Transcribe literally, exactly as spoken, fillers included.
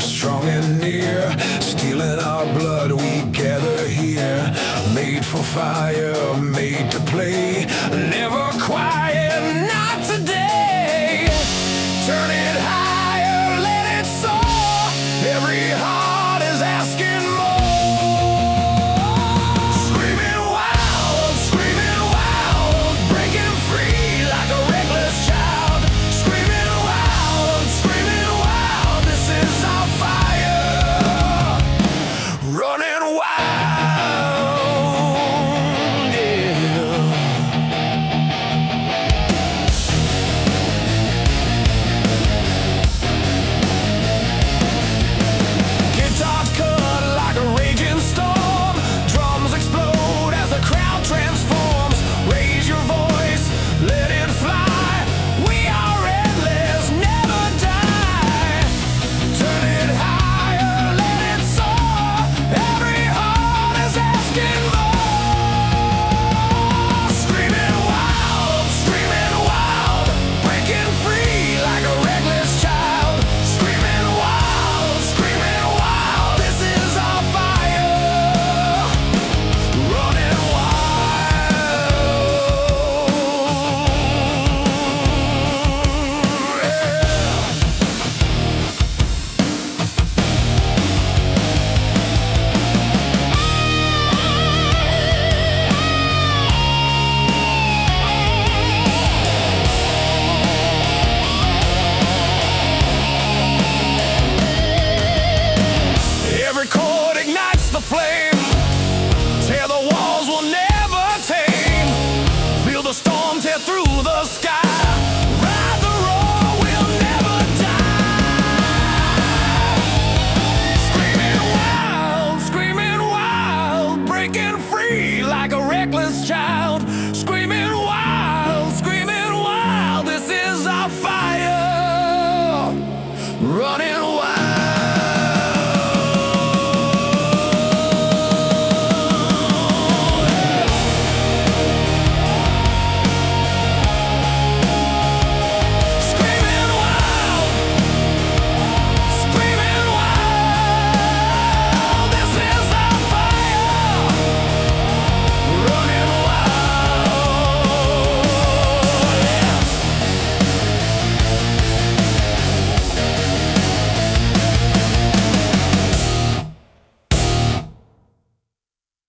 strong and near. Stealing our blood, we gather here. Made for fire, made to play. Never quiet, not today. Turn it higher, let it soar. Every heart is asking more. Screaming wild, screaming wild, breaking free like a reckless child. Screaming wild, screaming wild, this is our fire. Running wild, yeah. Guitar cut like a raging storm. Drums explode as the crowd transforms. Raise your voice, let it fly. We are endless, never die. Turn it higher, let it soar. Every heart is asking more. Screaming wild, screaming wild, breaking free like a reckless child. Screaming wild, screaming wild, this is our fire. Running wild, yeah. Every chord ignites the flame. Tear the walls, will never tame. Feel the storm tear through the sky.